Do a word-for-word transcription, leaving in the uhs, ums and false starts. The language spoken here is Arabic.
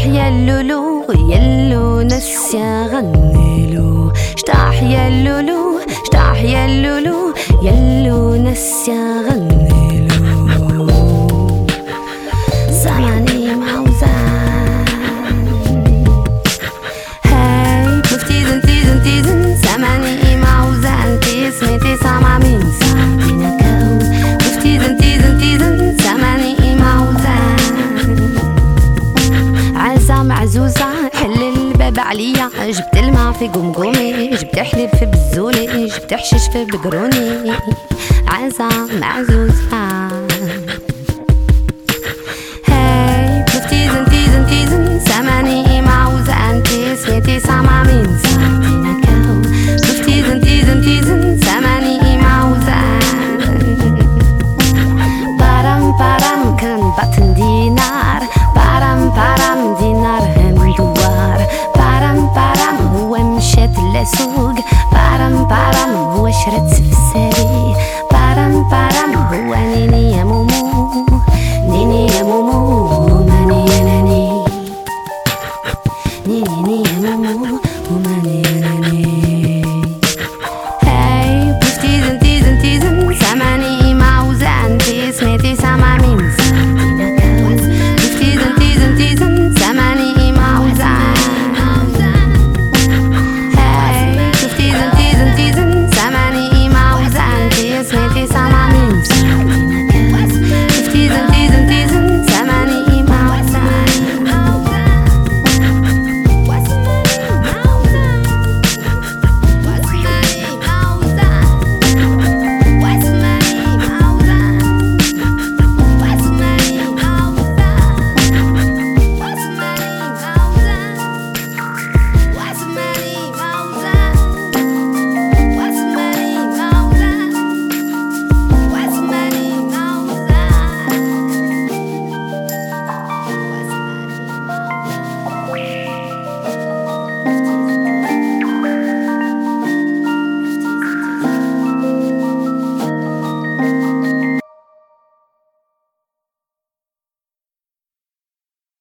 يا اللولو يلو نسيا غنيلو اشتاح يا اللولو اشتاح يا اللولو يلو نسيا غنيلو زماني موزان هاي مفتيزن تيزن تيزن زماني موزان تسمي تسمع من ساعتنا كون مفتيزن تيزن تيزن زماني موزان عزة معزوزة حل الباب عليا جبت الماء في قمقومي جبت حليب في بزولي جبت حشيش في بقروني عزة معزوزة هاي مفتيزن تيزن تيزن زماني موزان تسمي تسمع من ساعتنا كون مفتيزن تيزن تيزن زماني موزان بارم بارم كان بطن دينار بارم بارم دينار هم دوار بارم بارم هو مشات لسوق بارم بارم هو شرت في السري بارم بارم هو نيني يا مومو نيني يا مومو ماني يا ناني نيني يا مومو وماني يا ناني هاي مفتيزن تيزن تيزن زماني موزان تسمي تسمع من